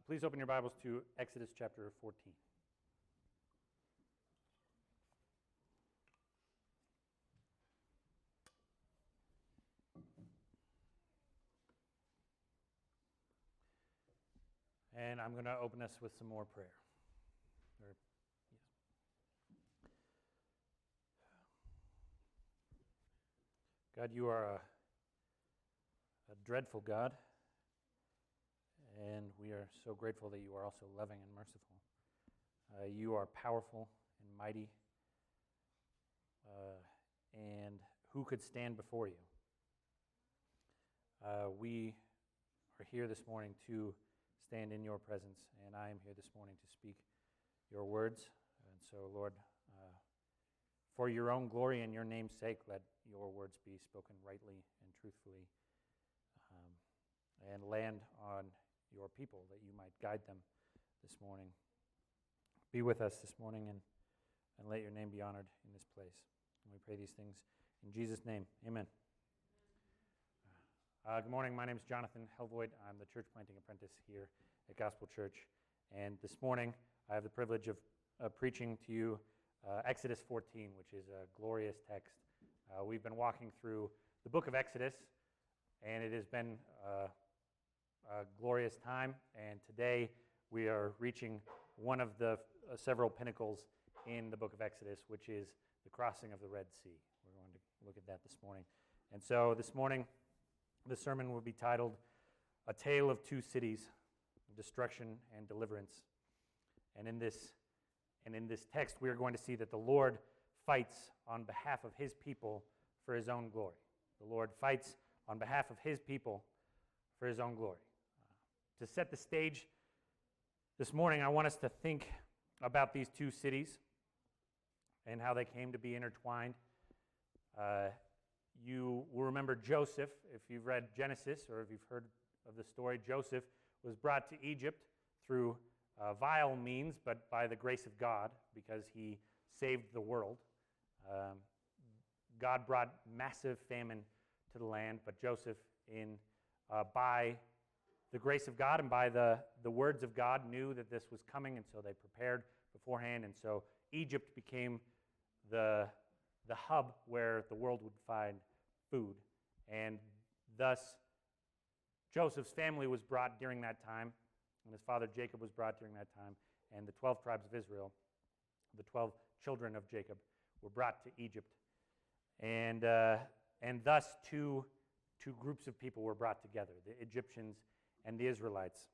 Please open your Bibles to Exodus chapter 14. And I'm going to open us with some more prayer. God, you are a dreadful God, and we are so grateful that you are also loving and merciful. You are powerful and mighty, and who could stand before you? We are here this morning to stand in your presence, and I am here this morning to speak your words. And so, Lord, for your own glory and your name's sake, let your words be spoken rightly and truthfully, and land on your people, that you might guide them this morning. Be with us this morning, and let your name be honored in this place. And we pray these things in Jesus' name. Amen. Good morning. My name is Jonathan Helvoid. I'm the church planting apprentice here at Gospel Church. And this morning, I have the privilege of preaching to you Exodus 14, which is a glorious text. We've been walking through the book of Exodus, and it has been a glorious time. And today, we are reaching one of the several pinnacles in the book of Exodus, which is the crossing of the Red Sea. We're going to look at that this morning. And so this morning, the sermon will be titled, A Tale of Two Cities, Destruction and Deliverance. And in this text, we are going to see that the Lord fights on behalf of his people for his own glory. The Lord fights on behalf of his people for his own glory. To set the stage this morning, I want us to think about these two cities and how they came to be intertwined. You will remember Joseph, if you've read Genesis or if you've heard of the story. Joseph was brought to Egypt through vile means, but by the grace of God, because he saved the world. God brought massive famine to the land, but Joseph, by the grace of God and by the words of God, knew that this was coming, and so they prepared beforehand, and so Egypt became the hub where the world would find food. And thus, Joseph's family was brought during that time, and his father Jacob was brought during that time, and the 12 tribes of Israel, the 12 children of Jacob, were brought to Egypt. And thus, two groups of people were brought together, the Egyptians and the Israelites.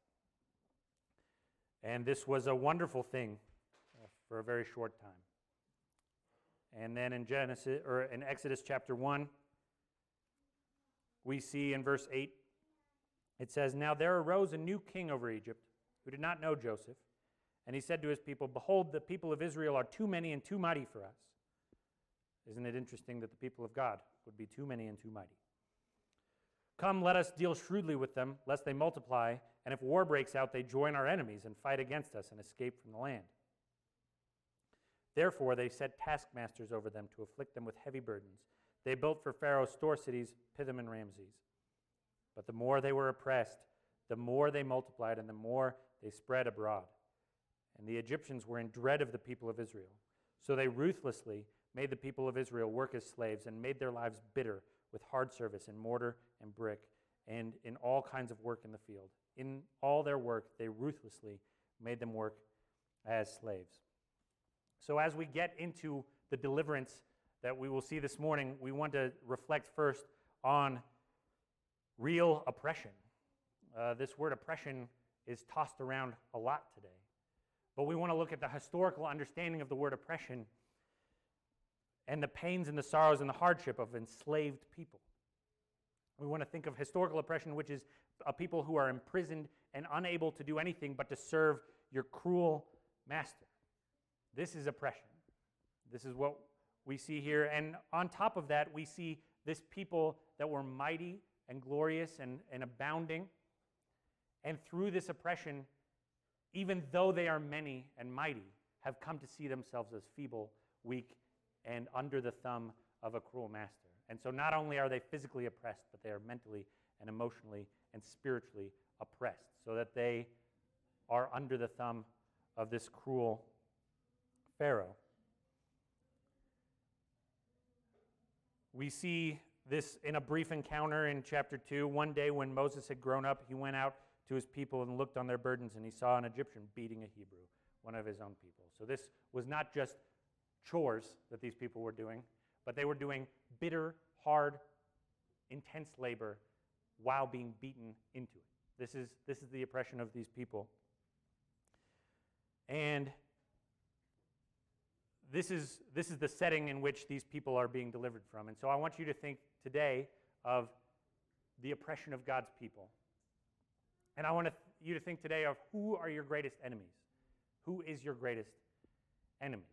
And this was a wonderful thing for a very short time. And then in Exodus chapter 1, we see in verse 8, it says, Now there arose a new king over Egypt who did not know Joseph, and he said to his people, Behold, the people of Israel are too many and too mighty for us. Isn't it interesting that the people of God would be too many and too mighty? Come, let us deal shrewdly with them, lest they multiply, and if war breaks out, they join our enemies and fight against us and escape from the land. Therefore, they set taskmasters over them to afflict them with heavy burdens. They built for Pharaoh store cities, Pithom and Ramses. But the more they were oppressed, the more they multiplied, and the more they spread abroad. And the Egyptians were in dread of the people of Israel. So they ruthlessly made the people of Israel work as slaves and made their lives bitter with hard service in mortar and brick and in all kinds of work in the field. In all their work, they ruthlessly made them work as slaves. So as we get into the deliverance that we will see this morning, we want to reflect first on real oppression. This word oppression is tossed around a lot today. But we want to look at the historical understanding of the word oppression and the pains and the sorrows and the hardship of enslaved people. We want to think of historical oppression, which is a people who are imprisoned and unable to do anything but to serve your cruel master. This is oppression. This is what we see here. And on top of that, we see this people that were mighty and glorious and abounding. And through this oppression, even though they are many and mighty, have come to see themselves as feeble, weak, and under the thumb of a cruel master. And so not only are they physically oppressed, but they are mentally and emotionally and spiritually oppressed, so that they are under the thumb of this cruel Pharaoh. We see this in a brief encounter in chapter 2. One day when Moses had grown up, he went out to his people and looked on their burdens, and he saw an Egyptian beating a Hebrew, one of his own people. So this was not just chores that these people were doing, but they were doing bitter, hard, intense labor while being beaten into it. This is the oppression of these people. And this is the setting in which these people are being delivered from. And so I want you to think today of the oppression of God's people. And I want you to think today of who are your greatest enemies? Who is your greatest enemy?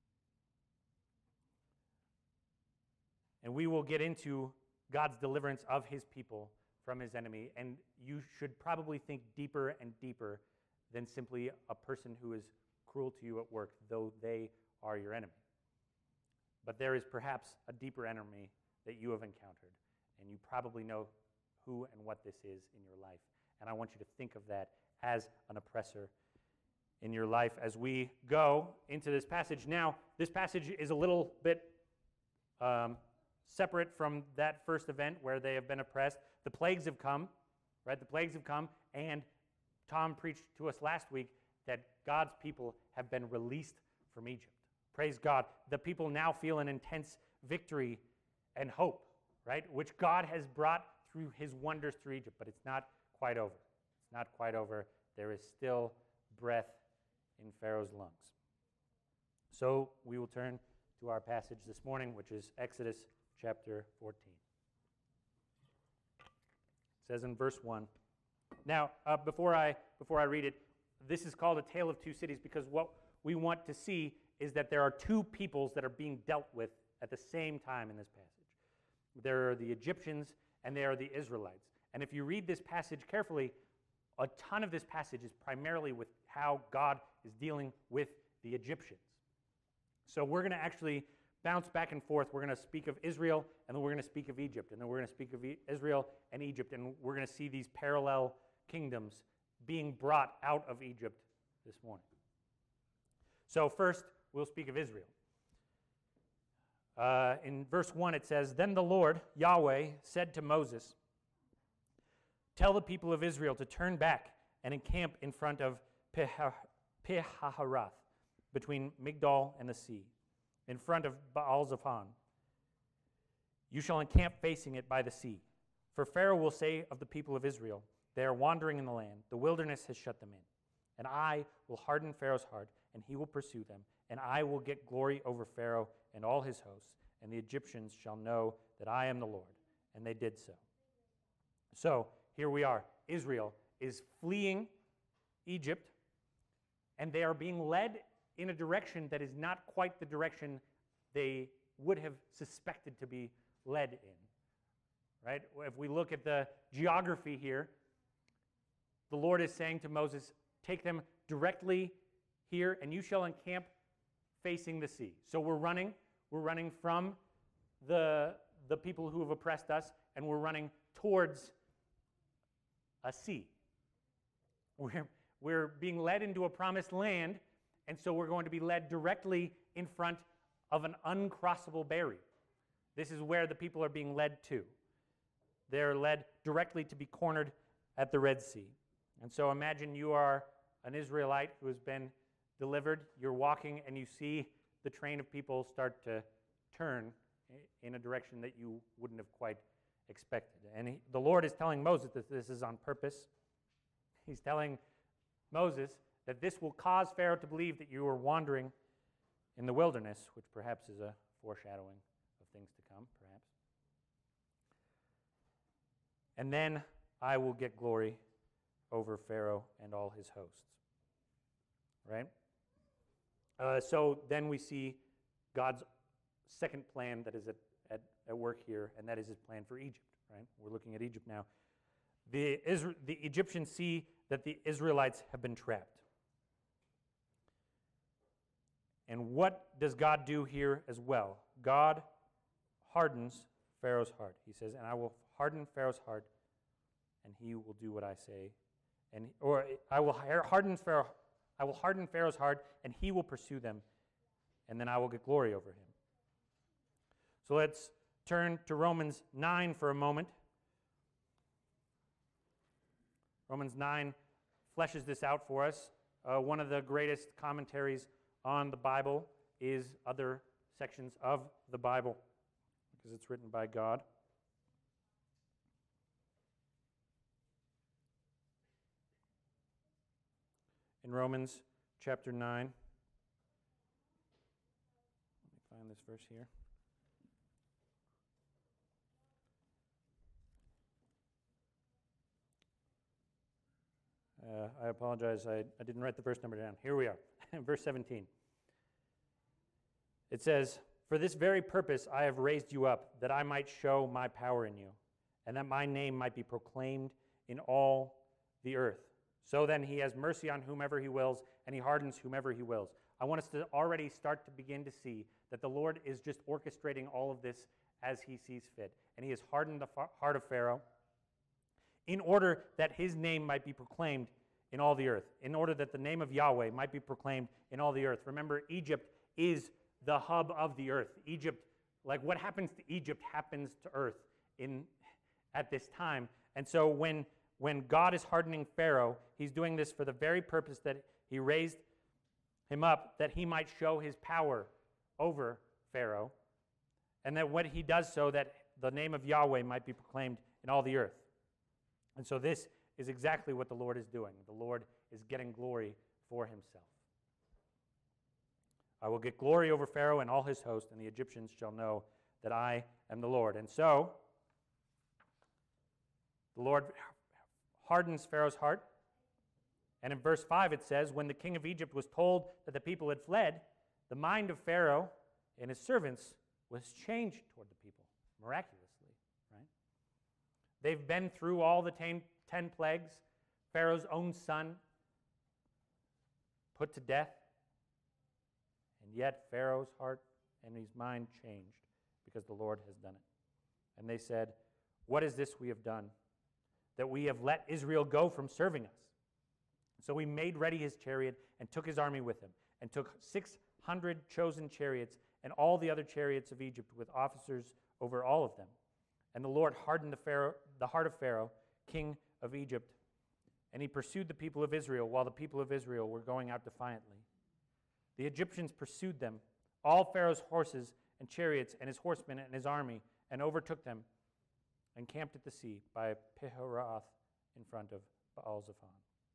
And we will get into God's deliverance of his people from his enemy. And you should probably think deeper and deeper than simply a person who is cruel to you at work, though they are your enemy. But there is perhaps a deeper enemy that you have encountered, and you probably know who and what this is in your life. And I want you to think of that as an oppressor in your life as we go into this passage. Now, this passage is a little bit separate from that first event where they have been oppressed. The plagues have come, right? The plagues have come, and Tom preached to us last week that God's people have been released from Egypt. Praise God. The people now feel an intense victory and hope, right? Which God has brought through his wonders through Egypt, but it's not quite over. It's not quite over. There is still breath in Pharaoh's lungs. So we will turn to our passage this morning, which is Exodus chapter 14. It says in verse 1. Now, before I read it, this is called a tale of two cities because what we want to see is that there are two peoples that are being dealt with at the same time in this passage. There are the Egyptians and there are the Israelites. And if you read this passage carefully, a ton of this passage is primarily with how God is dealing with the Egyptians. So we're going to actually bounce back and forth. We're going to speak of Israel, and then we're going to speak of Egypt, and then we're going to speak of Israel and Egypt, and we're going to see these parallel kingdoms being brought out of Egypt this morning. So first, we'll speak of Israel. In verse 1, it says, "Then the Lord, Yahweh, said to Moses, 'Tell the people of Israel to turn back and encamp in front of Pi-hahiroth, between Migdol and the sea, in front of Baal-zephon. You shall encamp facing it by the sea. For Pharaoh will say of the people of Israel, they are wandering in the land. The wilderness has shut them in. And I will harden Pharaoh's heart, and he will pursue them. And I will get glory over Pharaoh and all his hosts. And the Egyptians shall know that I am the Lord.' And they did so." So here we are. Israel is fleeing Egypt, and they are being led in a direction that is not quite the direction they would have suspected to be led in. Right? If we look at the geography here, the Lord is saying to Moses, take them directly here, and you shall encamp facing the sea. So we're running from the people who have oppressed us, and we're running towards a sea. We're being led into a promised land, and so we're going to be led directly in front of an uncrossable barrier. This is where the people are being led to. They're led directly to be cornered at the Red Sea. And so imagine you are an Israelite who has been delivered. You're walking and you see the train of people start to turn in a direction that you wouldn't have quite expected. And the Lord is telling Moses that this is on purpose. He's telling Moses that this will cause Pharaoh to believe that you are wandering in the wilderness, which perhaps is a foreshadowing of things to come, perhaps. And then I will get glory over Pharaoh and all his hosts. Right? So then we see God's second plan that is at work here, and that is his plan for Egypt. Right? We're looking at Egypt now. The Egyptians see that the Israelites have been trapped. And what does God do here as well? God hardens Pharaoh's heart. He says, and I will harden Pharaoh's heart, and he will do what I say or I will harden Pharaoh's heart, and he will pursue them, and then I will get glory over him. So let's turn to Romans 9 for a moment. Romans 9 fleshes this out for us. One of the greatest commentaries on the Bible is other sections of the Bible, because it's written by God. In Romans chapter 9, let me find this verse here. I apologize, I didn't write the verse number down. Here we are, verse 17. It says, "For this very purpose I have raised you up, that I might show my power in you, and that my name might be proclaimed in all the earth. So then he has mercy on whomever he wills, and he hardens whomever he wills." I want us to already start to begin to see that the Lord is just orchestrating all of this as he sees fit. And he has hardened the heart of Pharaoh in order that his name might be proclaimed in all the earth, in order that the name of Yahweh might be proclaimed in all the earth. Remember, Egypt is the hub of the earth. Egypt, like what happens to Egypt happens to earth at this time. And so when God is hardening Pharaoh, he's doing this for the very purpose that he raised him up, that he might show his power over Pharaoh, and that when he does so, that the name of Yahweh might be proclaimed in all the earth. And so this is exactly what the Lord is doing. The Lord is getting glory for himself. "I will get glory over Pharaoh and all his host, and the Egyptians shall know that I am the Lord." And so the Lord hardens Pharaoh's heart. And in verse 5 it says, "When the king of Egypt was told that the people had fled, the mind of Pharaoh and his servants was changed toward the people," miraculously, right? They've been through all the 10 plagues, Pharaoh's own son put to death, and yet Pharaoh's heart and his mind changed because the Lord has done it. And they said, "What is this we have done, that we have let Israel go from serving us?" So he made ready his chariot and took his army with him, and took 600 chosen chariots and all the other chariots of Egypt with officers over all of them. And the Lord hardened the heart of Pharaoh, king of Egypt, and he pursued the people of Israel while the people of Israel were going out defiantly. The Egyptians pursued them, all Pharaoh's horses and chariots and his horsemen and his army, and overtook them and camped at the sea by Pihahiroth in front of Baal-zephon.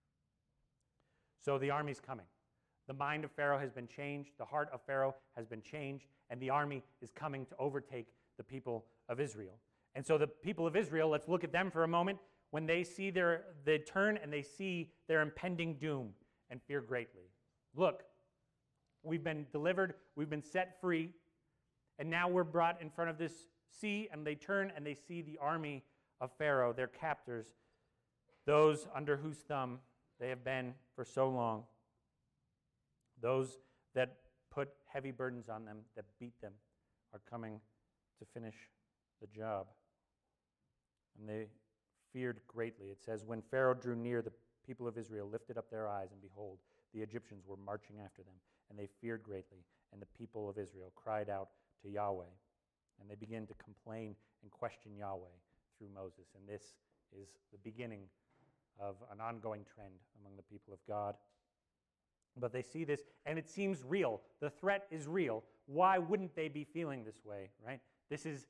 So the army's coming. The mind of Pharaoh has been changed, the heart of Pharaoh has been changed, and the army is coming to overtake the people of Israel. And so the people of Israel, let's look at them for a moment. When they see they turn and they see their impending doom and fear greatly. Look, we've been delivered, we've been set free, and now we're brought in front of this sea, and they turn and they see the army of Pharaoh, their captors, those under whose thumb they have been for so long, those that put heavy burdens on them, that beat them, are coming to finish the job. And they feared greatly. It says, "When Pharaoh drew near, the people of Israel lifted up their eyes, and behold, the Egyptians were marching after them, and they feared greatly. And the people of Israel cried out to Yahweh." And they began to complain and question Yahweh through Moses. And this is the beginning of an ongoing trend among the people of God. But they see this, and it seems real. The threat is real. Why wouldn't they be feeling this way, right? This is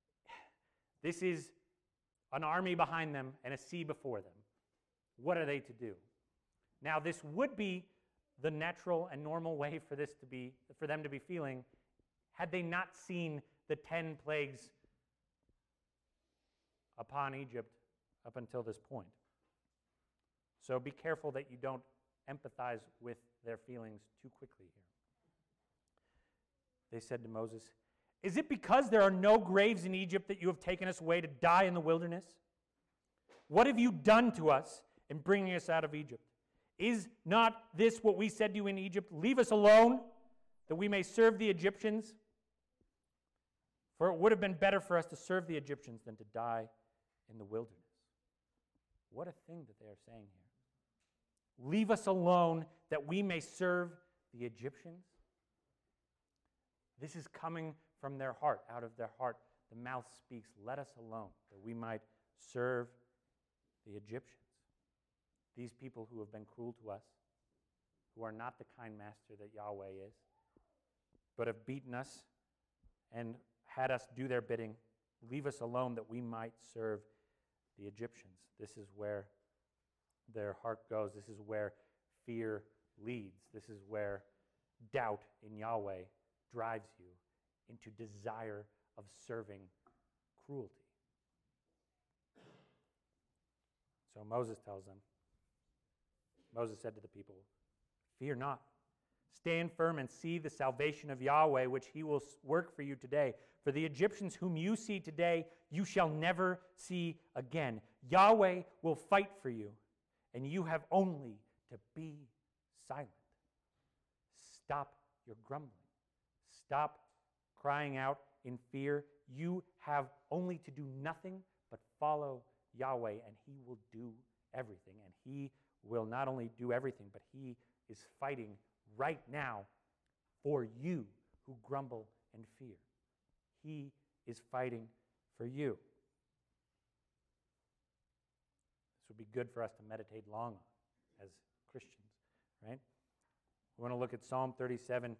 an army behind them and a sea before them. What are they to do? Now, this would be the natural and normal way for them to be feeling had they not seen the 10 plagues upon Egypt up until this point. So be careful that you don't empathize with their feelings too quickly here. They said to Moses, "Is it because there are no graves in Egypt that you have taken us away to die in the wilderness? What have you done to us in bringing us out of Egypt? Is not this what we said to you in Egypt? Leave us alone, that we may serve the Egyptians. For it would have been better for us to serve the Egyptians than to die in the wilderness." What a thing that they are saying here. Leave us alone that we may serve the Egyptians. This is coming from their heart. Out of their heart, the mouth speaks, let us alone that we might serve the Egyptians. These people who have been cruel to us, who are not the kind master that Yahweh is, but have beaten us and had us do their bidding. Leave us alone that we might serve the Egyptians. This is where their heart goes. This is where fear leads. This is where doubt in Yahweh drives you into desire of serving cruelty. So Moses tells them, Moses said to the people, fear not. Stand firm and see the salvation of Yahweh, which he will work for you today. For the Egyptians whom you see today, you shall never see again. Yahweh will fight for you, and you have only to be silent. Stop your grumbling. Stop crying out in fear. You have only to do nothing but follow Yahweh, and he will do everything. And he will not only do everything, but he is fighting right now for you who grumble and fear. He is fighting for you. This would be good for us to meditate long on as Christians, right? We want to look at Psalm 37.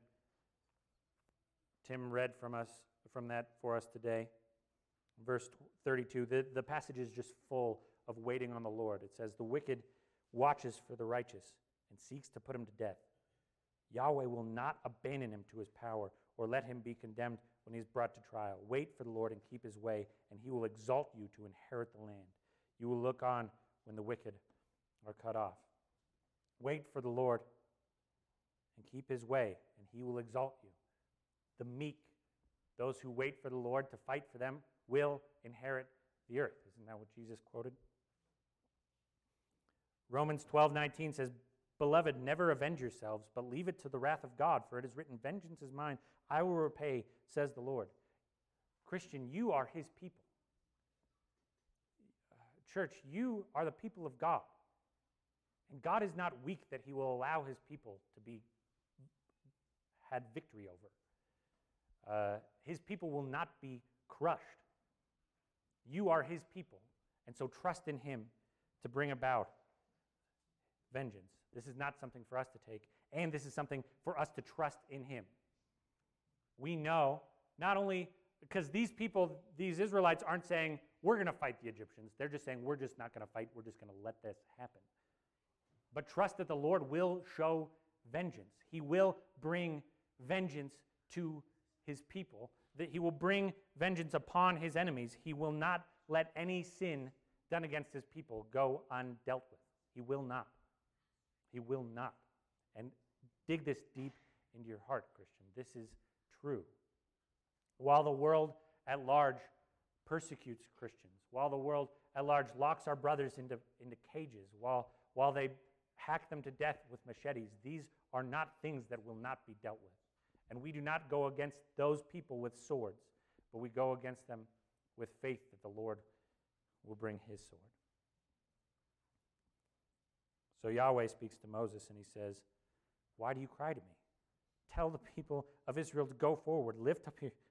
Tim read from that for us today. Verse 32, the passage is just full of waiting on the Lord. It says, the wicked watches for the righteous and seeks to put him to death. Yahweh will not abandon him to his power or let him be condemned when he is brought to trial. Wait for the Lord and keep his way, and he will exalt you to inherit the land. You will look on when the wicked are cut off. Wait for the Lord and keep his way, and he will exalt you. The meek, those who wait for the Lord to fight for them, will inherit the earth. Isn't that what Jesus quoted? Romans 12:19 says, Beloved, never avenge yourselves, but leave it to the wrath of God, for it is written, vengeance is mine, I will repay, says the Lord. Christian, you are his people. Church, you are the people of God. And God is not weak that he will allow his people to be had victory over. His people will not be crushed. You are his people, and so trust in him to bring about vengeance. This is not something for us to take, and this is something for us to trust in him. We know, not only because these people, these Israelites aren't saying, we're going to fight the Egyptians. They're just saying, we're just not going to fight. We're just going to let this happen. But trust that the Lord will show vengeance. He will bring vengeance to his people, that he will bring vengeance upon his enemies. He will not let any sin done against his people go undealt with. He will not. He will not. And dig this deep into your heart, Christian. This is true. While the world at large persecutes Christians, while the world at large locks our brothers into cages, while they hack them to death with machetes, these are not things that will not be dealt with. And we do not go against those people with swords, but we go against them with faith that the Lord will bring his sword. So Yahweh speaks to Moses and he says, why do you cry to me? Tell the people of Israel to go forward. Lift up your...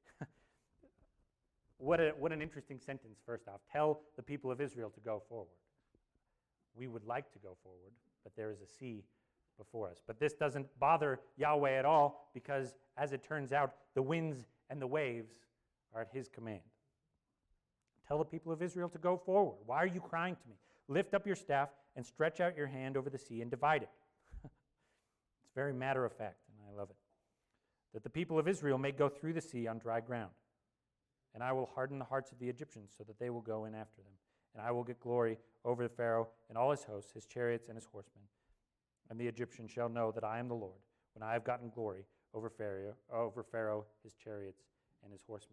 What an interesting sentence, first off. Tell the people of Israel to go forward. We would like to go forward, but there is a sea before us. But this doesn't bother Yahweh at all because, as it turns out, the winds and the waves are at his command. Tell the people of Israel to go forward. Why are you crying to me? Lift up your staff and stretch out your hand over the sea and divide it. It's very matter of fact, and I love it. That the people of Israel may go through the sea on dry ground. And I will harden the hearts of the Egyptians so that they will go in after them. And I will get glory over the Pharaoh and all his hosts, his chariots and his horsemen. And the Egyptians shall know that I am the Lord, when I have gotten glory over Pharaoh, his chariots, and his horsemen.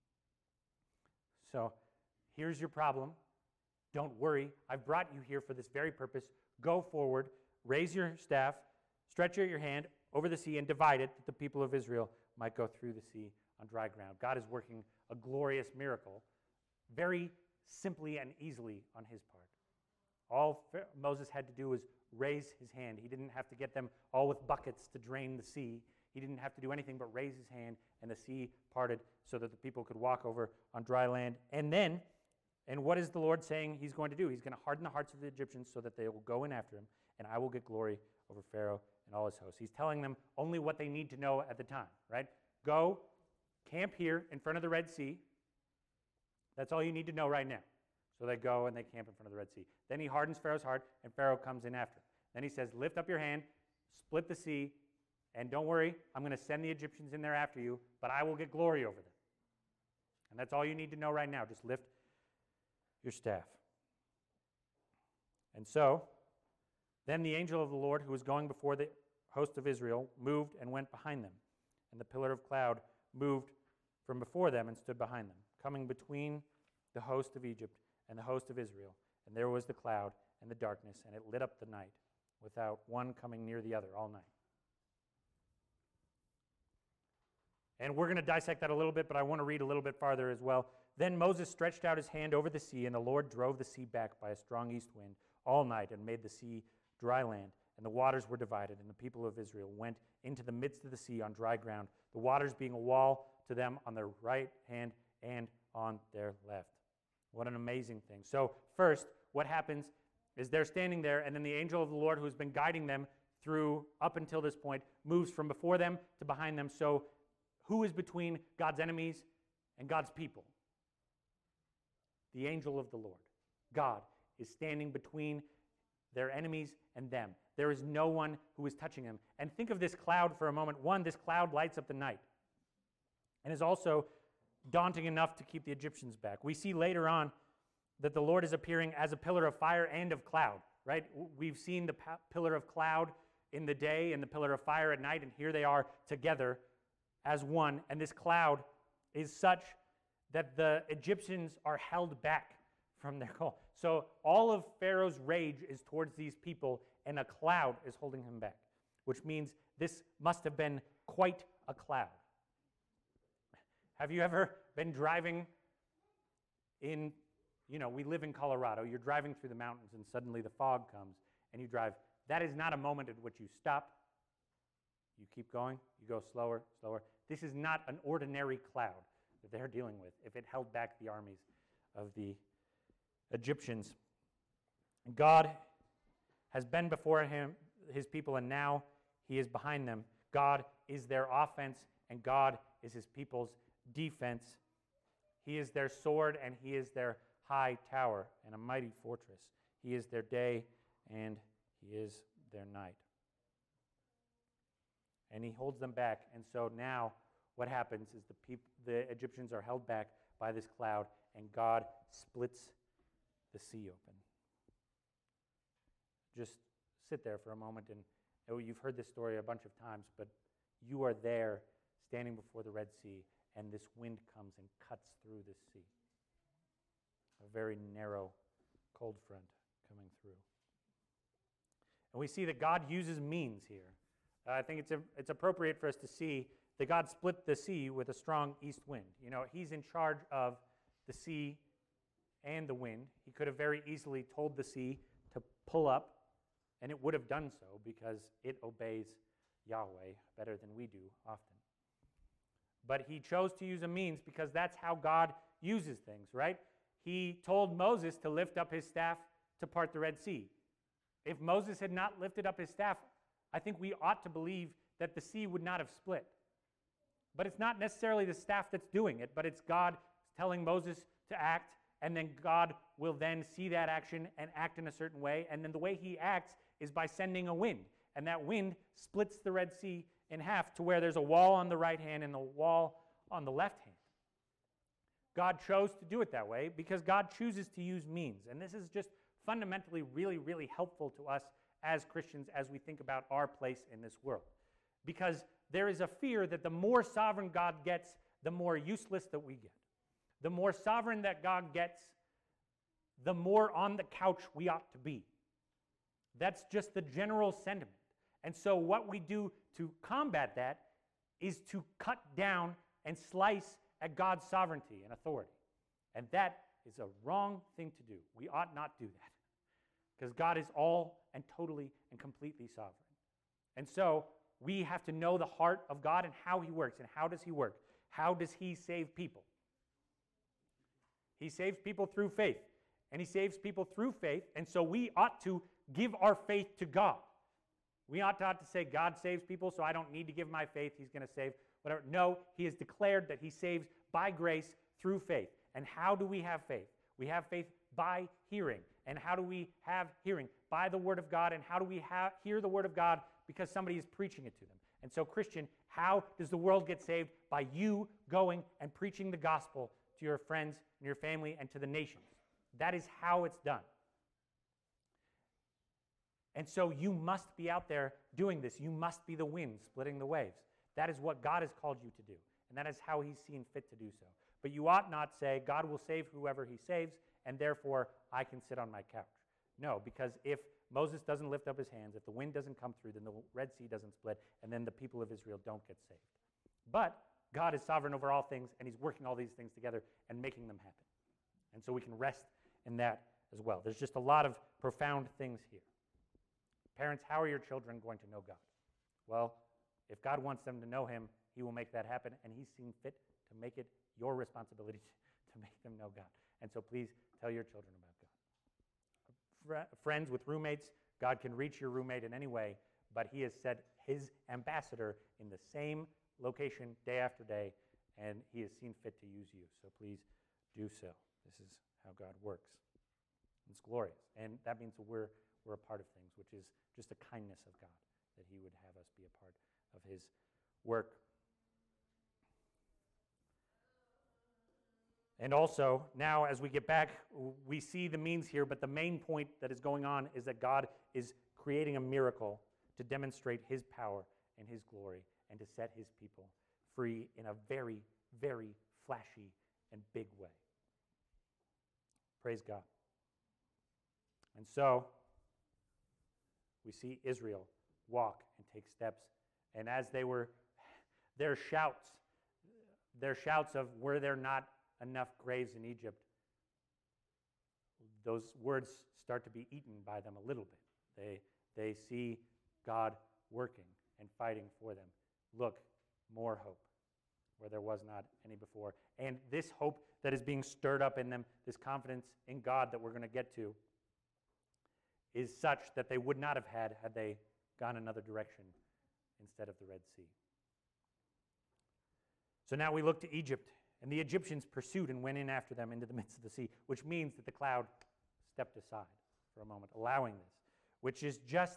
So, here's your problem. Don't worry. I've brought you here for this very purpose. Go forward, raise your staff, stretch out your hand over the sea, and divide it, that the people of Israel might go through the sea on dry ground. God is working a glorious miracle very simply and easily on his part. All Moses had to do was raise his hand. He didn't have to get them all with buckets to drain the sea. He didn't have to do anything but raise his hand, and the sea parted so that the people could walk over on dry land. And what is the Lord saying he's going to do? He's going to harden the hearts of the Egyptians so that they will go in after him, and I will get glory over Pharaoh and all his hosts. He's telling them only what they need to know at the time, right? Go, camp here in front of the Red Sea. That's all you need to know right now. So they go and they camp in front of the Red Sea. Then he hardens Pharaoh's heart, and Pharaoh comes in after. Then he says, lift up your hand, split the sea, and don't worry, I'm going to send the Egyptians in there after you, but I will get glory over them. And that's all you need to know right now. Just lift your staff. And so, then the angel of the Lord, who was going before the host of Israel, moved and went behind them. And the pillar of cloud moved from before them and stood behind them, coming between the host of Egypt and the host of Israel. And there was the cloud and the darkness, and it lit up the night, without one coming near the other all night. And we're going to dissect that a little bit, but I want to read a little bit farther as well. Then Moses stretched out his hand over the sea, and the Lord drove the sea back by a strong east wind all night and made the sea dry land. And the waters were divided, and the people of Israel went into the midst of the sea on dry ground, the waters being a wall to them on their right hand and on their left. What an amazing thing. So first, what happens is they're standing there, and then the angel of the Lord, who's been guiding them through up until this point, moves from before them to behind them. So who is between God's enemies and God's people? The angel of the Lord. God is standing between their enemies and them. There is no one who is touching them. And think of this cloud for a moment. One, this cloud lights up the night and is also daunting enough to keep the Egyptians back. We see later on that the Lord is appearing as a pillar of fire and of cloud, right? We've seen the pillar of cloud in the day and the pillar of fire at night, and here they are together as one. And this cloud is such that the Egyptians are held back from their call. So all of Pharaoh's rage is towards these people, and a cloud is holding him back, which means this must have been quite a cloud. Have you ever been driving in, we live in Colorado. You're driving through the mountains, and suddenly the fog comes, and you drive. That is not a moment at which you stop. You keep going. You go slower, slower. This is not an ordinary cloud that they're dealing with if it held back the armies of the Egyptians. God has been before his people, and now he is behind them. God is their offense, and God is his people's defense. He is their sword, and he is their high tower and a mighty fortress. He is their day, and he is their night. And he holds them back. And so now what happens is the Egyptians are held back by this cloud, and God splits the sea open. Just sit there for a moment, and you've heard this story a bunch of times, but you are there standing before the Red Sea, and this wind comes and cuts through the sea. A very narrow cold front coming through. And we see that God uses means here. I think it's appropriate for us to see that God split the sea with a strong east wind. He's in charge of the sea and the wind. He could have very easily told the sea to pull up, and it would have done so because it obeys Yahweh better than we do often. But he chose to use a means because that's how God uses things, right? He told Moses to lift up his staff to part the Red Sea. If Moses had not lifted up his staff, I think we ought to believe that the sea would not have split. But it's not necessarily the staff that's doing it, but it's God telling Moses to act, and then God will then see that action and act in a certain way, and then the way he acts is by sending a wind, and that wind splits the Red Sea in half to where there's a wall on the right hand and a wall on the left hand. God chose to do it that way because God chooses to use means, and this is just fundamentally really, really helpful to us as Christians as we think about our place in this world. Because there is a fear that the more sovereign God gets, the more useless that we get. The more sovereign that God gets, the more on the couch we ought to be. That's just the general sentiment. And so what we do to combat that is to cut down and slice at God's sovereignty and authority. And that is a wrong thing to do. We ought not do that. because God is all and totally and completely sovereign. And so we have to know the heart of God and how he works. And how does he work? How does he save people? He saves people through faith. And he saves people through faith. And so we ought to give our faith to God. We ought not to say, God saves people, so I don't need to give my faith. He's going to save whatever. No, he has declared that he saves by grace through faith. And how do we have faith? We have faith by hearing. And how do we have hearing? By the word of God. And how do we hear the word of God? Because somebody is preaching it to them. And so, Christian, how does the world get saved? By you going and preaching the gospel to your friends and your family and to the nations. That is how it's done. And so you must be out there doing this. You must be the wind splitting the waves. That is what God has called you to do. And that is how he's seen fit to do so. But you ought not say, God will save whoever he saves, and therefore I can sit on my couch. No, because if Moses doesn't lift up his hands, if the wind doesn't come through, then the Red Sea doesn't split, and then the people of Israel don't get saved. But God is sovereign over all things, and he's working all these things together and making them happen. And so we can rest in that as well. There's just a lot of profound things here. Parents, how are your children going to know God? Well, if God wants them to know him, he will make that happen, and he's seen fit to make it your responsibility to make them know God. And so please tell your children about God. Friends with roommates, God can reach your roommate in any way, but he has set his ambassador in the same location day after day, and he has seen fit to use you. So please do so. This is how God works. It's glorious. And that means that we're a part of things, which is just the kindness of God, that he would have us be a part of his work. And also, now as we get back, we see the means here, but the main point that is going on is that God is creating a miracle to demonstrate his power and his glory and to set his people free in a very, very flashy and big way. Praise God. And so, we see Israel walk and take steps. And as they were, their shouts of, were there not enough graves in Egypt, those words start to be eaten by them a little bit. They see God working and fighting for them. Look, more hope where there was not any before. And this hope that is being stirred up in them, this confidence in God that we're going to get to, is such that they would not have had they gone another direction instead of the Red Sea. So now we look to Egypt, and the Egyptians pursued and went in after them into the midst of the sea, which means that the cloud stepped aside for a moment, allowing this, which is just,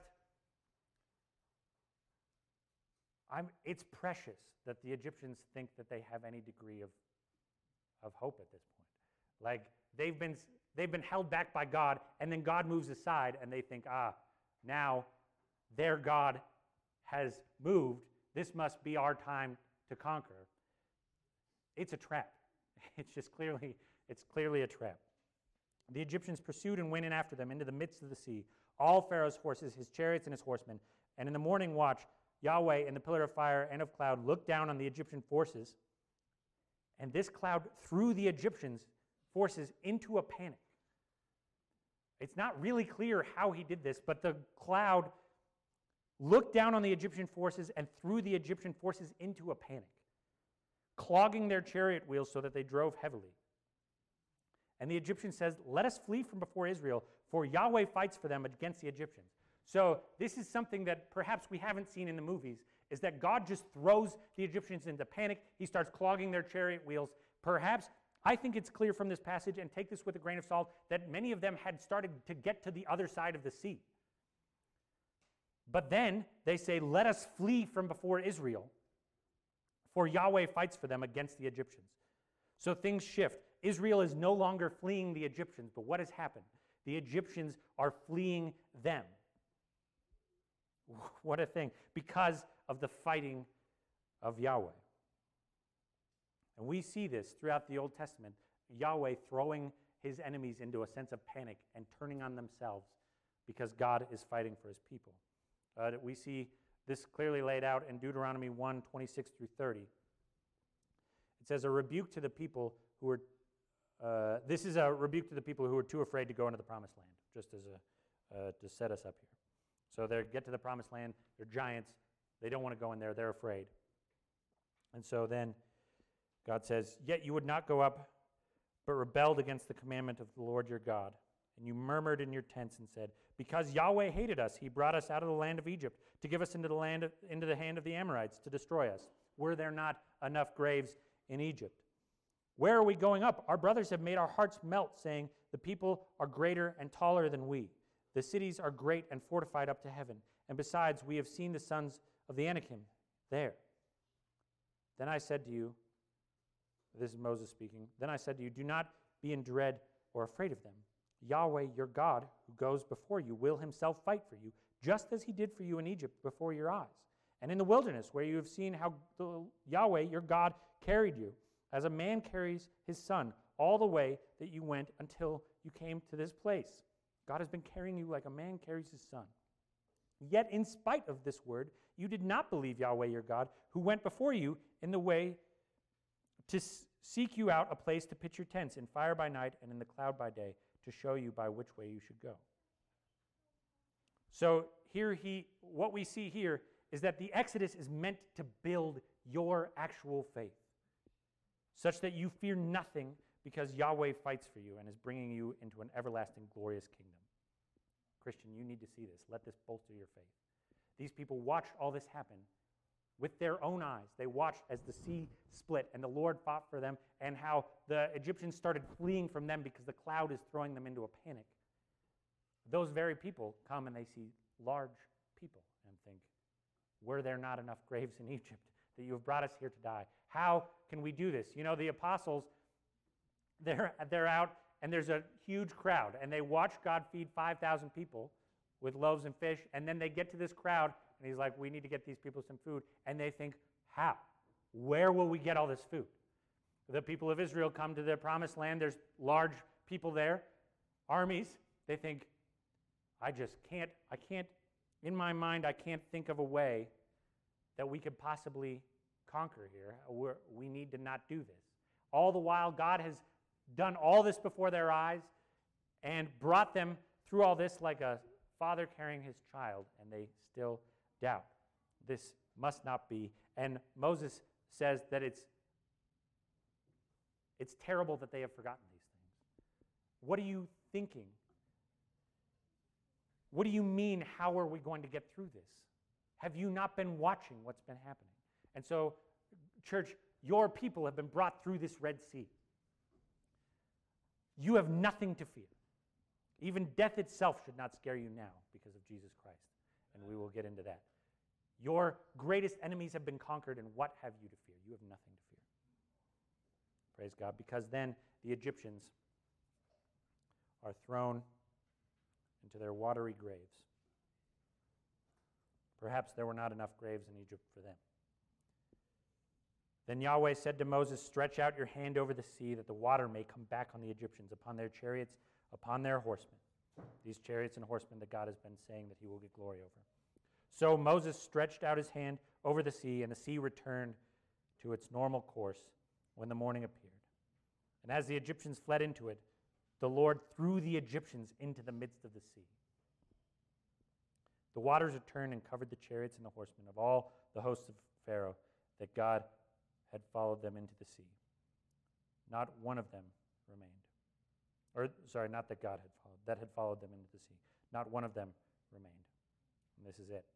it's precious that the Egyptians think that they have any degree of hope at this point. Like, they've been held back by God, and then God moves aside, and they think, now their God has moved. This must be our time to conquer. It's a trap. It's clearly a trap. The Egyptians pursued and went in after them into the midst of the sea, all Pharaoh's horses, his chariots, and his horsemen. And in the morning watch, Yahweh in the pillar of fire and of cloud looked down on the Egyptian forces, and this cloud threw the Egyptians' forces into a panic. It's not really clear how he did this, but the cloud looked down on the Egyptian forces and threw the Egyptian forces into a panic, clogging their chariot wheels so that they drove heavily. And the Egyptian says, "Let us flee from before Israel, for Yahweh fights for them against the Egyptians." So this is something that perhaps we haven't seen in the movies, is that God just throws the Egyptians into panic. He starts clogging their chariot wheels. Perhaps, I think it's clear from this passage, and take this with a grain of salt, that many of them had started to get to the other side of the sea. But then they say, "Let us flee from before Israel, for Yahweh fights for them against the Egyptians." So things shift. Israel is no longer fleeing the Egyptians, but what has happened? The Egyptians are fleeing them. What a thing. Because of the fighting of Yahweh. And we see this throughout the Old Testament, Yahweh throwing his enemies into a sense of panic and turning on themselves because God is fighting for his people. We see this clearly laid out in Deuteronomy 1, 26 through 30. It says, "A rebuke to the people who are," this is a rebuke to the people who are too afraid to go into the promised land, just as to set us up here. So they get to the promised land. They're giants. They don't want to go in there. They're afraid. And so then God says, "Yet you would not go up, but rebelled against the commandment of the Lord your God. And you murmured in your tents and said, because Yahweh hated us, he brought us out of the land of Egypt to give us into the hand of the Amorites to destroy us. Were there not enough graves in Egypt? Where are we going up? Our brothers have made our hearts melt, saying, the people are greater and taller than we. The cities are great and fortified up to heaven. And besides, we have seen the sons of the Anakim there. Then I said to you," this is Moses speaking, "then I said to you, do not be in dread or afraid of them. Yahweh, your God, who goes before you, will himself fight for you, just as he did for you in Egypt before your eyes. And in the wilderness, where you have seen how Yahweh, your God, carried you, as a man carries his son, all the way that you went until you came to this place. God has been carrying you like a man carries his son. Yet in spite of this word, you did not believe Yahweh, your God, who went before you in the way to seek you out a place to pitch your tents in fire by night and in the cloud by day, to show you by which way you should go." So what we see here is that the Exodus is meant to build your actual faith, such that you fear nothing because Yahweh fights for you and is bringing you into an everlasting, glorious kingdom. Christian, you need to see this. Let this bolster your faith. These people watched all this happen with their own eyes. They watched as the sea split and the Lord fought for them, and how the Egyptians started fleeing from them because the cloud is throwing them into a panic. Those very people come and they see large people and think, were there not enough graves in Egypt that you have brought us here to die? How can we do this? You know, the apostles, they're out and there's a huge crowd, and they watch God feed 5,000 people with loaves and fish, and then they get to this crowd, and he's like, we need to get these people some food. And they think, how? Where will we get all this food? The people of Israel come to the promised land. There's large people there, armies. They think, I can't, in my mind, I can't think of a way that we could possibly conquer here. We need to not do this. All the while, God has done all this before their eyes and brought them through all this like a father carrying his child, and they still doubt. This must not be. And Moses says that it's terrible that they have forgotten these things. What are you thinking? What do you mean, how are we going to get through this? Have you not been watching what's been happening? And so, church, your people have been brought through this Red Sea. You have nothing to fear. Even death itself should not scare you now because of Jesus Christ. And we will get into that. Your greatest enemies have been conquered, and what have you to fear? You have nothing to fear. Praise God. Because then the Egyptians are thrown into their watery graves. Perhaps there were not enough graves in Egypt for them. Then Yahweh said to Moses, stretch out your hand over the sea, that the water may come back on the Egyptians, upon their chariots, upon their horsemen. These chariots and horsemen that God has been saying that he will get glory over. So Moses stretched out his hand over the sea, and the sea returned to its normal course when the morning appeared. And as the Egyptians fled into it, the Lord threw the Egyptians into the midst of the sea. The waters returned and covered the chariots and the horsemen of all the hosts of Pharaoh, that God had followed them into the sea. Not one of them remained. Not that God had followed, that had followed them into the sea. Not one of them remained. And this is it.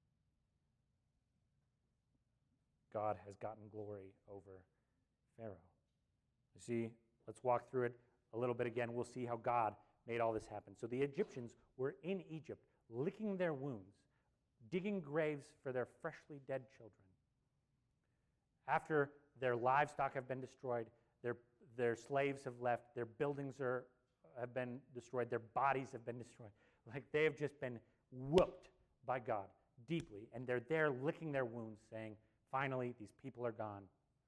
God has gotten glory over Pharaoh. You see, let's walk through it a little bit again. We'll see how God made all this happen. So the Egyptians were in Egypt, licking their wounds, digging graves for their freshly dead children. After their livestock have been destroyed, their slaves have left, their buildings have been destroyed, their bodies have been destroyed. Like they have just been whooped by God deeply, and they're there licking their wounds, saying, finally, these people are gone.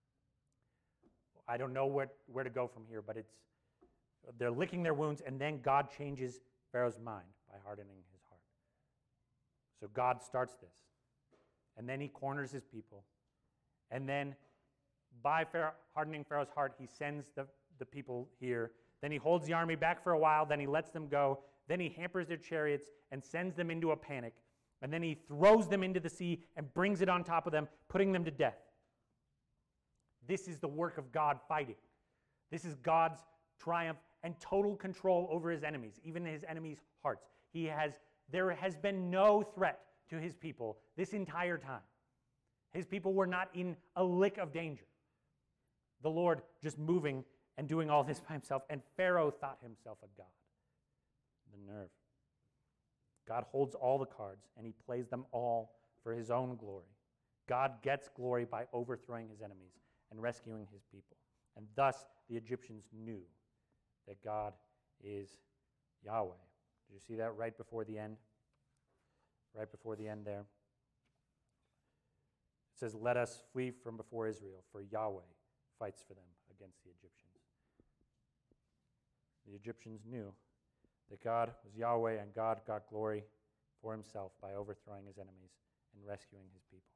I don't know where to go from here, but they're licking their wounds, and then God changes Pharaoh's mind by hardening his heart. So God starts this, and then he corners his people. And then by hardening Pharaoh's heart, he sends the people here. Then he holds the army back for a while. Then he lets them go. Then he hampers their chariots and sends them into a panic. And then he throws them into the sea and brings it on top of them, putting them to death. This is the work of God fighting. This is God's triumph and total control over his enemies, even his enemies' hearts. There has been no threat to his people this entire time. His people were not in a lick of danger. The Lord just moving and doing all this by himself, and Pharaoh thought himself a god. The nerve. God holds all the cards, and he plays them all for his own glory. God gets glory by overthrowing his enemies and rescuing his people. And thus the Egyptians knew that God is Yahweh. Did you see that right before the end? Right before the end there. It says, "Let us flee from before Israel, for Yahweh fights for them against the Egyptians." The Egyptians knew that God was Yahweh, and God got glory for himself by overthrowing his enemies and rescuing his people.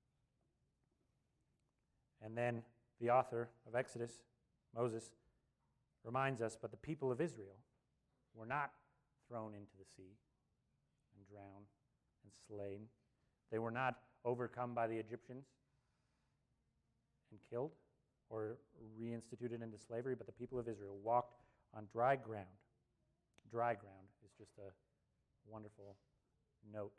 And then the author of Exodus, Moses, reminds us, but the people of Israel were not thrown into the sea and drowned and slain. They were not overcome by the Egyptians and killed or reinstituted into slavery, but the people of Israel walked on dry ground. Dry ground is just a wonderful note.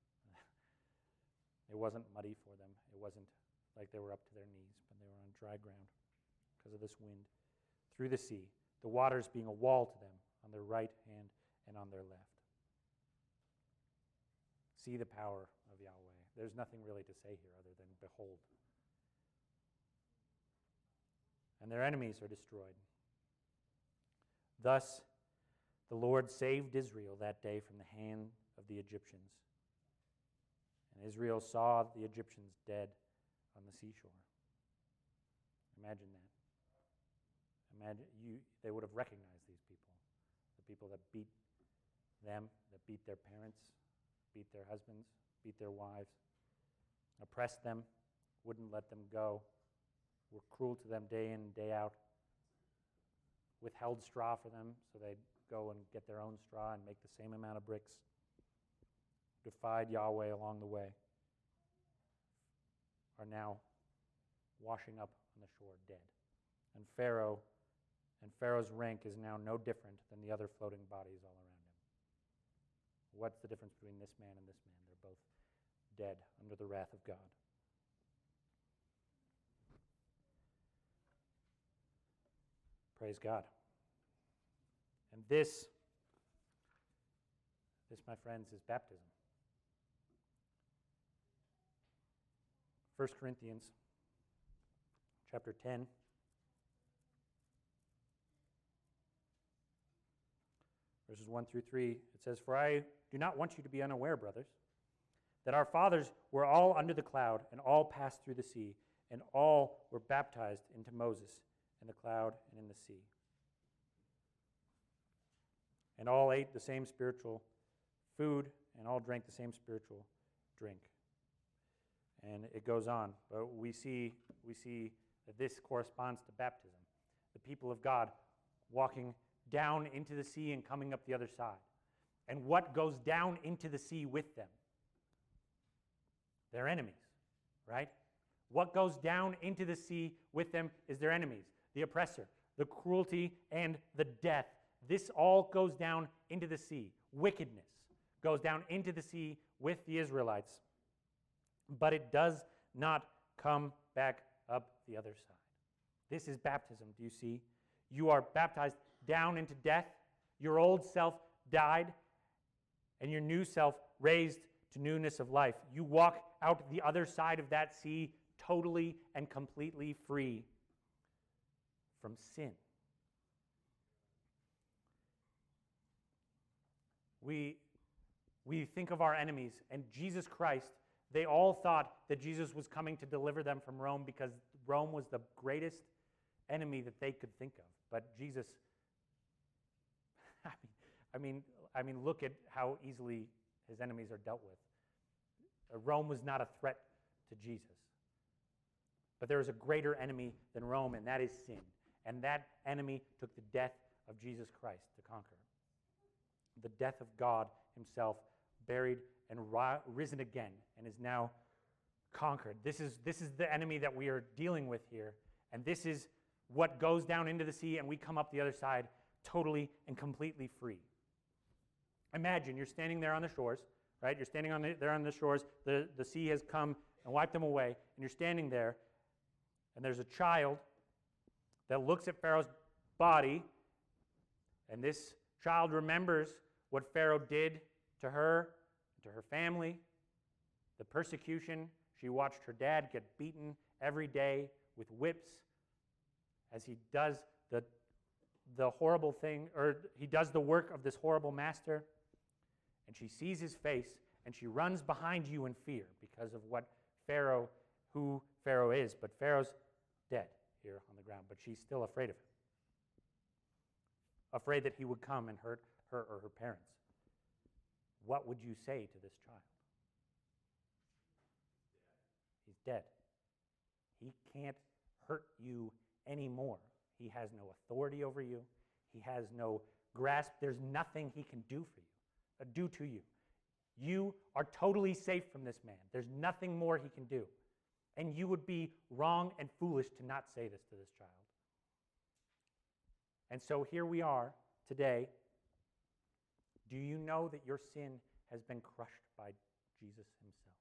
It wasn't muddy for them. It wasn't like they were up to their knees, but they were on dry ground because of this wind. Through the sea, the waters being a wall to them on their right hand and on their left. See the power of Yahweh. There's nothing really to say here other than behold. And their enemies are destroyed. Thus, the Lord saved Israel that day from the hand of the Egyptians. And Israel saw the Egyptians dead on the seashore. Imagine that. They would have recognized these people. The people that beat them, that beat their parents, beat their husbands, beat their wives, oppressed them, wouldn't let them go, were cruel to them day in and day out, withheld straw for them so they'd go and get their own straw and make the same amount of bricks, defied Yahweh along the way, are now washing up on the shore dead. And Pharaoh's rank is now no different than the other floating bodies all around him. What's the difference between this man and this man? They're both dead under the wrath of God. Praise God. And this, my friends, is baptism. 1 Corinthians chapter 10. Verses 1 through 3, it says, "For I do not want you to be unaware, brothers, that our fathers were all under the cloud, and all passed through the sea, and all were baptized into Moses in the cloud and in the sea. And all ate the same spiritual food, and all drank the same spiritual drink." And it goes on, but we see that this corresponds to baptism. The people of God walking down into the sea and coming up the other side. And what goes down into the sea with them? Their enemies, right? What goes down into the sea with them is their enemies, the oppressor, the cruelty, and the death. This all goes down into the sea. Wickedness goes down into the sea with the Israelites. But it does not come back up the other side. This is baptism, do you see? You are baptized down into death. Your old self died, and your new self raised to newness of life. You walk out the other side of that sea totally and completely free from sin. We think of our enemies, and Jesus Christ, they all thought that Jesus was coming to deliver them from Rome because Rome was the greatest enemy that they could think of. But Jesus, I mean, look at how easily his enemies are dealt with. Rome was not a threat to Jesus. But there is a greater enemy than Rome, and that is sin. And that enemy took the death of Jesus Christ to conquer. the death of God himself, buried and risen again, and is now conquered. This is the enemy that we are dealing with here, and this is what goes down into the sea, and we come up the other side totally and completely free. Imagine you're standing there on the shores, right? You're standing there on the shores. The sea has come and wiped them away, and you're standing there, and there's a child that looks at Pharaoh's body, and this child remembers what Pharaoh did to her, to her family, the persecution. She watched her dad get beaten every day with whips as he does the horrible thing, or he does the work of this horrible master. And she sees his face, and she runs behind you in fear because of who Pharaoh is. But Pharaoh's dead here on the ground, but she's still afraid of him. Afraid that he would come and hurt her or her parents. What would you say to this child? He's dead. He can't hurt you anymore. He has no authority over you. He has no grasp. There's nothing he can do for you, do to you. You are totally safe from this man. There's nothing more he can do. And you would be wrong and foolish to not say this to this child. And so here we are today. Do you know that your sin has been crushed by Jesus himself?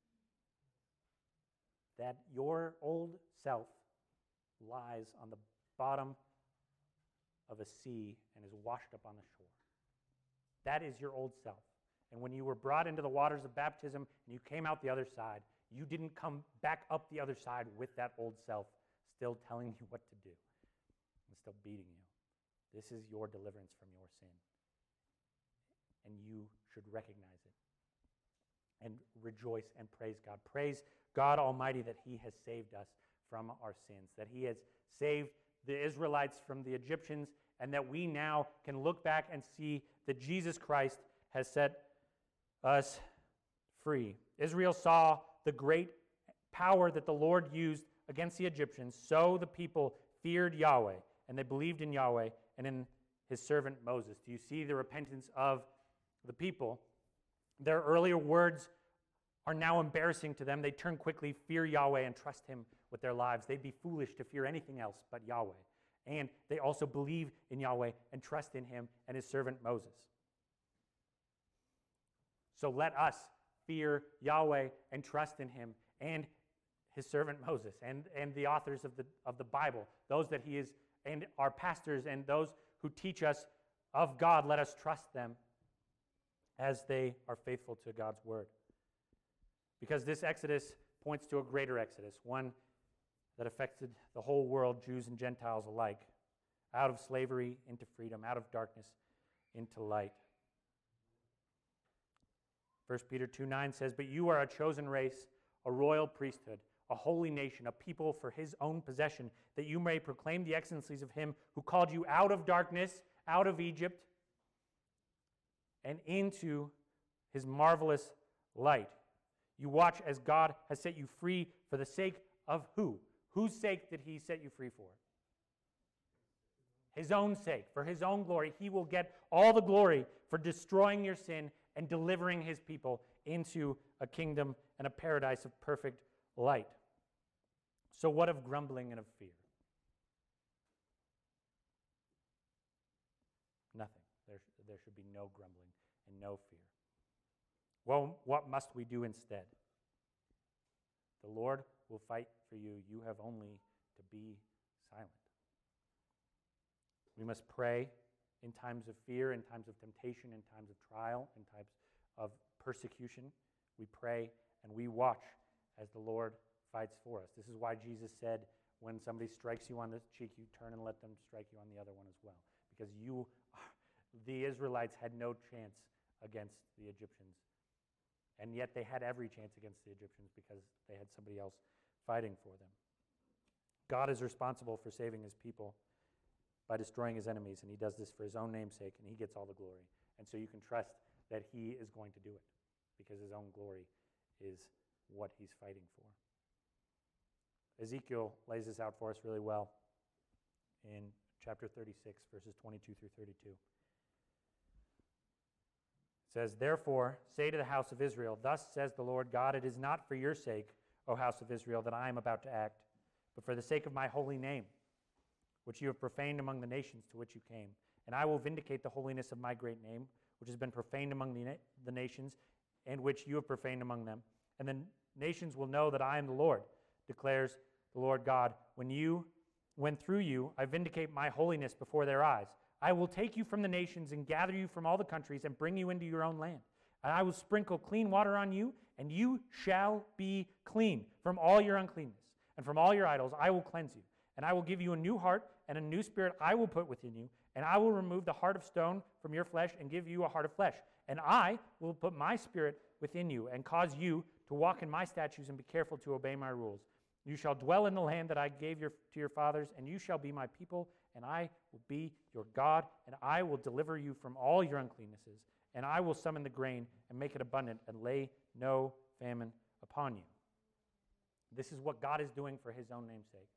That your old self lies on the bottom of a sea and is washed up on the shore. That is your old self. And when you were brought into the waters of baptism and you came out the other side, you didn't come back up the other side with that old self still telling you what to do and still beating you. This is your deliverance from your sin. And you should recognize it and rejoice and praise God. Praise God Almighty that he has saved us from our sins, that he has saved the Israelites from the Egyptians, and that we now can look back and see that Jesus Christ has set us free. Israel saw the great power that the Lord used against the Egyptians, so the people feared Yahweh, and they believed in Yahweh and in his servant Moses. Do you see the repentance of the people? Their earlier words are now embarrassing to them. They turn quickly, fear Yahweh, and trust him with their lives. They'd be foolish to fear anything else but Yahweh. And they also believe in Yahweh and trust in him and his servant Moses. So let us fear Yahweh and trust in him and his servant Moses and the authors of the Bible, those that he is, and our pastors and those who teach us of God. Let us trust them as they are faithful to God's word. Because this Exodus points to a greater Exodus, one that affected the whole world, Jews and Gentiles alike, out of slavery into freedom, out of darkness into light. 1 Peter 2:9 says, "But you are a chosen race, a royal priesthood, a holy nation, a people for his own possession, that you may proclaim the excellencies of him who called you out of darkness, out of Egypt, and into his marvelous light. You watch as God has set you free for the sake of who? Whose sake did he set you free for? His own sake, for his own glory. He will get all the glory for destroying your sin and delivering his people into a kingdom and a paradise of perfect light. So what of grumbling and of fear? Nothing. There should be no grumbling and no fear. Well, what must we do instead? The Lord will fight for you. You have only to be silent. We must pray in times of fear, in times of temptation, in times of trial, in times of persecution. We pray and we watch as the Lord fights for us. This is why Jesus said, when somebody strikes you on the cheek, you turn and let them strike you on the other one as well. Because the Israelites had no chance against the Egyptians. And yet they had every chance against the Egyptians because they had somebody else fighting for them. God is responsible for saving his people by destroying his enemies, and he does this for his own name's sake, and he gets all the glory. And so you can trust that he is going to do it because his own glory is what he's fighting for. Ezekiel lays this out for us really well in chapter 36, verses 22 through 32. It says, "Therefore, say to the house of Israel, thus says the Lord God, it is not for your sake, O house of Israel, that I am about to act, but for the sake of my holy name, which you have profaned among the nations to which you came. And I will vindicate the holiness of my great name, which has been profaned among the nations, and which you have profaned among them. And the nations will know that I am the Lord, declares the Lord God, when through you I vindicate my holiness before their eyes. I will take you from the nations and gather you from all the countries and bring you into your own land. And I will sprinkle clean water on you, and you shall be clean from all your uncleanness. And from all your idols I will cleanse you. And I will give you a new heart, and a new spirit I will put within you. And I will remove the heart of stone from your flesh and give you a heart of flesh. And I will put my spirit within you and cause you to walk in my statutes and be careful to obey my rules. You shall dwell in the land that I gave to your fathers, and you shall be my people, and I will be your God, and I will deliver you from all your uncleannesses, and I will summon the grain and make it abundant and lay no famine upon you." This is what God is doing for his own name's sake.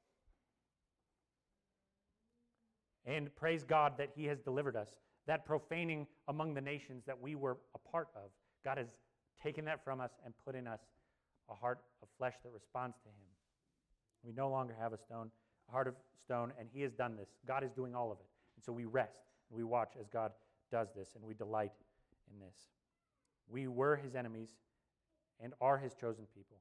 And praise God that he has delivered us. That profaning among the nations that we were a part of, God has taken that from us and put in us a heart of flesh that responds to him. We no longer have a heart of stone, and he has done this. God is doing all of it. And so we rest, and we watch as God does this, and we delight in this. We were his enemies and are his chosen people.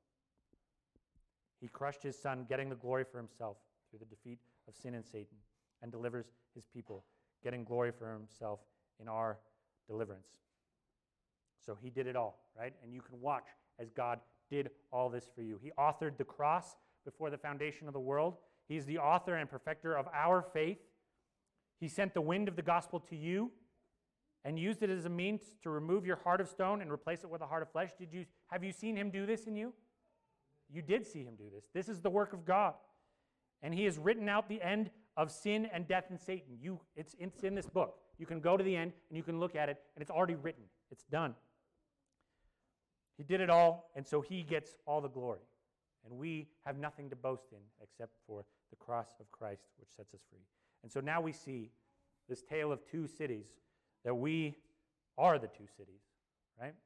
He crushed his son, getting the glory for himself through the defeat of sin and Satan, and delivers his people, getting glory for himself in our deliverance. So he did it all, right? And you can watch as God did all this for you. He authored the cross before the foundation of the world. He's the author and perfecter of our faith. He sent the wind of the gospel to you and used it as a means to remove your heart of stone and replace it with a heart of flesh. Have you seen him do this in you? You did see him do this. This is the work of God. And he has written out the end of sin and death and Satan. It's in this book. You can go to the end and you can look at it, and it's already written. It's done. He did it all, and so he gets all the glory. And we have nothing to boast in except for the cross of Christ, which sets us free. And so now we see this tale of two cities, that we are the two cities, right?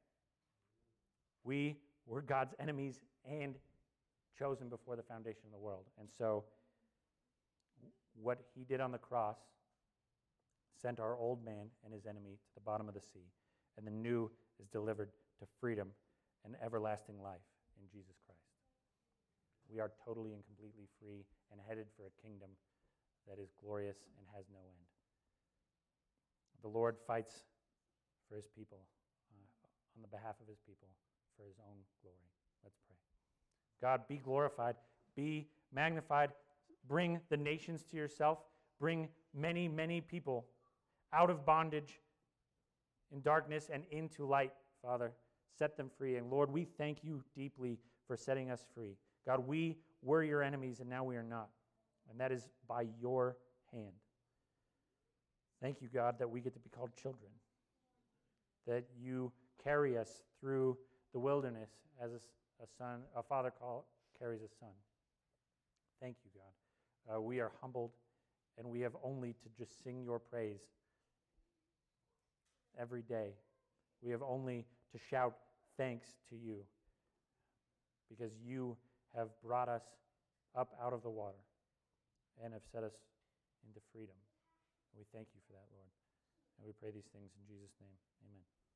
We were God's enemies and chosen before the foundation of the world. And so what he did on the cross sent our old man and his enemy to the bottom of the sea, and the new is delivered to freedom and everlasting life in Jesus Christ. We are totally and completely free and headed for a kingdom that is glorious and has no end. The Lord fights for his people, on the behalf of his people, for his own glory. Let's pray. God, be glorified, be magnified, bring the nations to yourself, bring many, many people out of bondage in darkness and into light, Father. Set them free. And Lord, we thank you deeply for setting us free. God, we were your enemies, and now we are not. And that is by your hand. Thank you, God, that we get to be called children, that you carry us through the wilderness as a father carries a son. Thank you, God. We are humbled, and we have only to just sing your praise every day. We have only to shout thanks to you, because you have brought us up out of the water and have set us into freedom. And we thank you for that, Lord. And we pray these things in Jesus' name. Amen.